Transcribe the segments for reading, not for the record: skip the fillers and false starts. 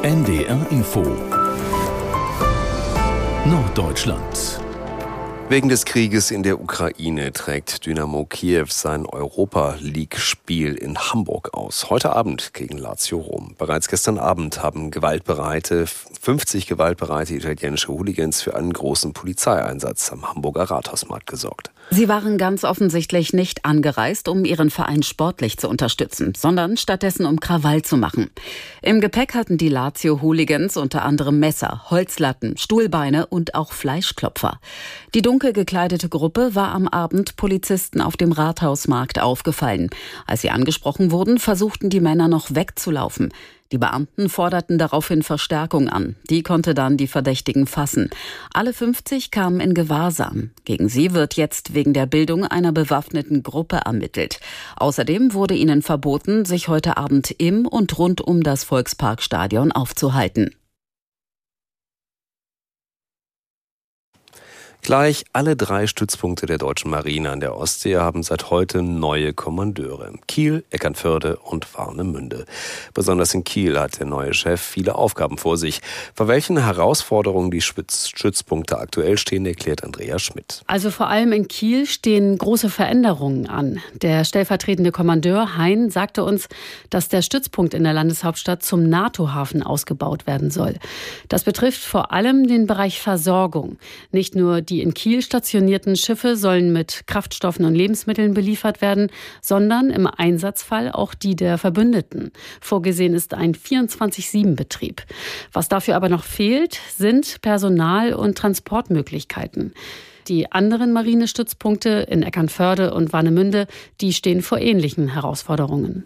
NDR Info Norddeutschland. Wegen des Krieges in der Ukraine trägt Dynamo Kiew sein Europa-League-Spiel in Hamburg aus. Heute Abend gegen Lazio Rom. Bereits gestern Abend haben 50 gewaltbereite italienische Hooligans für einen großen Polizeieinsatz am Hamburger Rathausmarkt gesorgt. Sie waren ganz offensichtlich nicht angereist, um ihren Verein sportlich zu unterstützen, sondern stattdessen um Krawall zu machen. Im Gepäck hatten die Lazio-Hooligans unter anderem Messer, Holzlatten, Stuhlbeine und auch Fleischklopfer. Die dunkel gekleidete Gruppe war am Abend Polizisten auf dem Rathausmarkt aufgefallen. Als sie angesprochen wurden, versuchten die Männer noch wegzulaufen. Die Beamten forderten daraufhin Verstärkung an. Die konnte dann die Verdächtigen fassen. Alle 50 kamen in Gewahrsam. Gegen sie wird jetzt wegen der Bildung einer bewaffneten Gruppe ermittelt. Außerdem wurde ihnen verboten, sich heute Abend im und rund um das Volksparkstadion aufzuhalten. Gleich alle 3 Stützpunkte der deutschen Marine an der Ostsee haben seit heute neue Kommandeure. Kiel, Eckernförde und Warnemünde. Besonders in Kiel hat der neue Chef viele Aufgaben vor sich. Vor welchen Herausforderungen die Stützpunkte aktuell stehen, erklärt Andrea Schmidt. Also vor allem in Kiel stehen große Veränderungen an. Der stellvertretende Kommandeur Hein sagte uns, dass der Stützpunkt in der Landeshauptstadt zum NATO-Hafen ausgebaut werden soll. Das betrifft vor allem den Bereich Versorgung. Nicht nur die in Kiel stationierten Schiffe sollen mit Kraftstoffen und Lebensmitteln beliefert werden, sondern im Einsatzfall auch die der Verbündeten. Vorgesehen ist ein 24/7-Betrieb. Was dafür aber noch fehlt, sind Personal- und Transportmöglichkeiten. Die anderen Marinestützpunkte in Eckernförde und Warnemünde, die stehen vor ähnlichen Herausforderungen.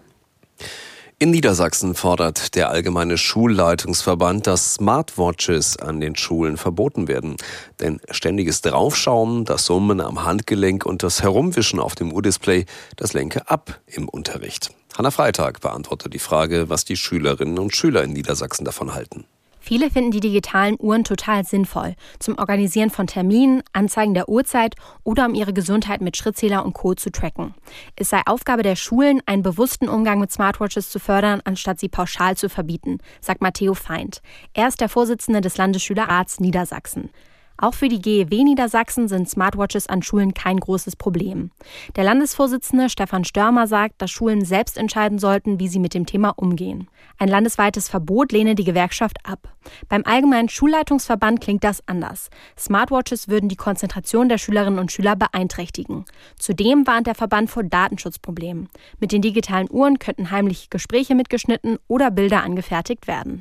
In Niedersachsen fordert der Allgemeine Schulleitungsverband, dass Smartwatches an den Schulen verboten werden. Denn ständiges Draufschauen, das Summen am Handgelenk und das Herumwischen auf dem Uhr-Display, das lenke ab im Unterricht. Hanna Freitag beantwortet die Frage, was die Schülerinnen und Schüler in Niedersachsen davon halten. Viele finden die digitalen Uhren total sinnvoll. Zum Organisieren von Terminen, Anzeigen der Uhrzeit oder um ihre Gesundheit mit Schrittzähler und Co. zu tracken. Es sei Aufgabe der Schulen, einen bewussten Umgang mit Smartwatches zu fördern, anstatt sie pauschal zu verbieten, sagt Matteo Feind. Er ist der Vorsitzende des Landesschülerrats Niedersachsen. Auch für die GEW Niedersachsen sind Smartwatches an Schulen kein großes Problem. Der Landesvorsitzende Stefan Störmer sagt, dass Schulen selbst entscheiden sollten, wie sie mit dem Thema umgehen. Ein landesweites Verbot lehne die Gewerkschaft ab. Beim Allgemeinen Schulleitungsverband klingt das anders. Smartwatches würden die Konzentration der Schülerinnen und Schüler beeinträchtigen. Zudem warnt der Verband vor Datenschutzproblemen. Mit den digitalen Uhren könnten heimliche Gespräche mitgeschnitten oder Bilder angefertigt werden.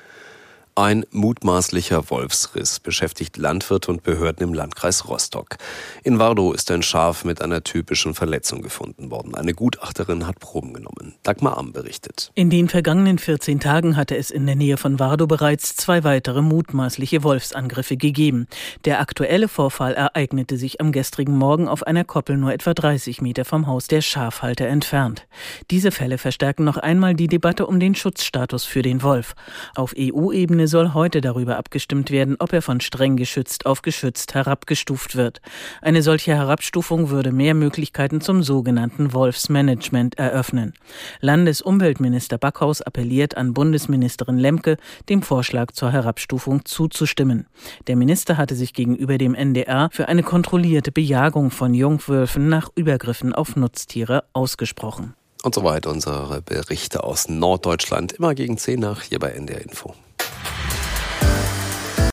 Ein mutmaßlicher Wolfsriss beschäftigt Landwirte und Behörden im Landkreis Rostock. In Wardow ist ein Schaf mit einer typischen Verletzung gefunden worden. Eine Gutachterin hat Proben genommen. Dagmar Am berichtet. In den vergangenen 14 Tagen hatte es in der Nähe von Wardow bereits 2 weitere mutmaßliche Wolfsangriffe gegeben. Der aktuelle Vorfall ereignete sich am gestrigen Morgen auf einer Koppel nur etwa 30 Meter vom Haus der Schafhalter entfernt. Diese Fälle verstärken noch einmal die Debatte um den Schutzstatus für den Wolf. Auf EU-Ebene soll heute darüber abgestimmt werden, ob er von streng geschützt auf geschützt herabgestuft wird. Eine solche Herabstufung würde mehr Möglichkeiten zum sogenannten Wolfsmanagement eröffnen. Landesumweltminister Backhaus appelliert an Bundesministerin Lemke, dem Vorschlag zur Herabstufung zuzustimmen. Der Minister hatte sich gegenüber dem NDR für eine kontrollierte Bejagung von Jungwölfen nach Übergriffen auf Nutztiere ausgesprochen. Und soweit unsere Berichte aus Norddeutschland, immer gegen 10 nach, hier bei NDR Info.